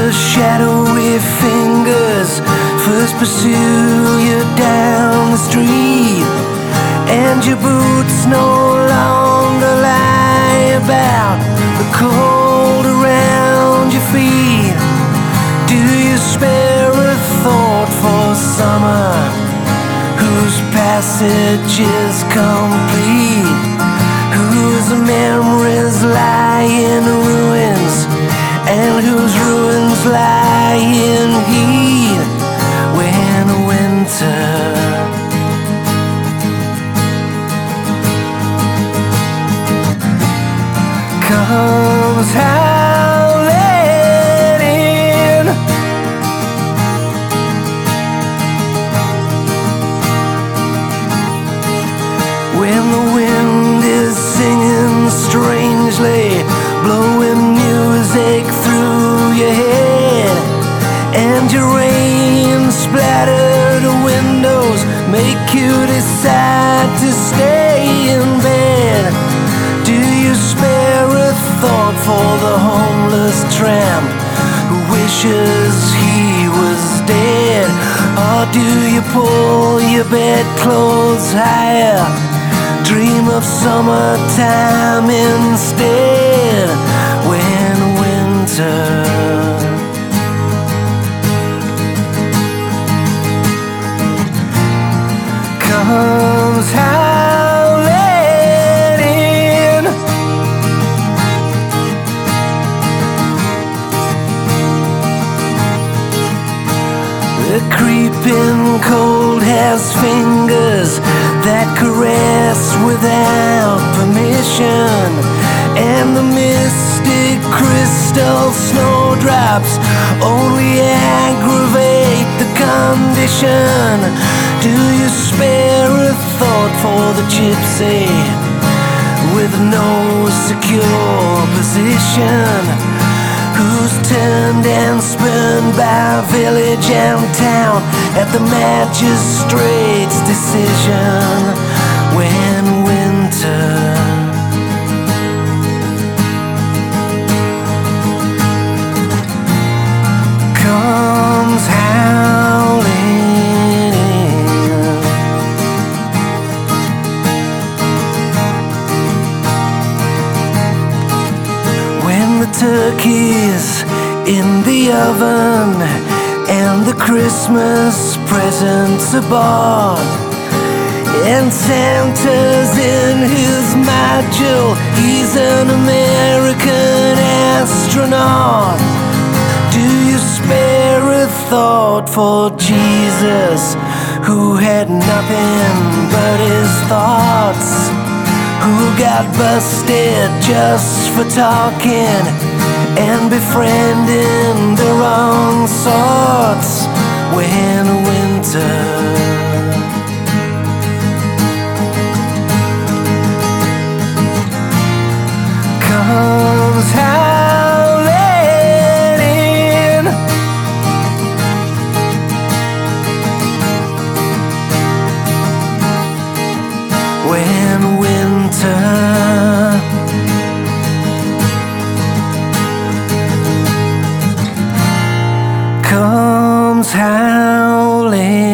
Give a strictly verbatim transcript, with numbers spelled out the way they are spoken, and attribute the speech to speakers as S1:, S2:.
S1: the shadowy fingers first pursue you down the street, and your boots no longer lie about the cold around your feet. Do you spare a thought for summer, whose passage is complete, whose memories lie in ruins, and whose ruins lie in heat? When winter comes howling in, when the wind is singing strangely, blowing music through your head, and your rain-splattered windows make you decide to stay in bed. Do you spare a thought for the homeless tramp who wishes he was dead? Or do you pull your bedclothes higher, dream of summertime instead? When winter comes howling in, the creeping cold has fingers that caress without permission, and the mystic crystal snowdrops only aggravate the condition. Do you spare a thought for the gypsy with no secure position, who's turned and spurned by village and town at the magistrate's decision? When winter comes howling in, when the turkey's in the oven and the Christmas presents are bought, and Santa's in his module, he's an American astronaut. Do you spare a thought for Jesus, who had nothing but his thoughts, who got busted just for talking and befriending the wrong sorts? When winter comes howling in, when winter comes howling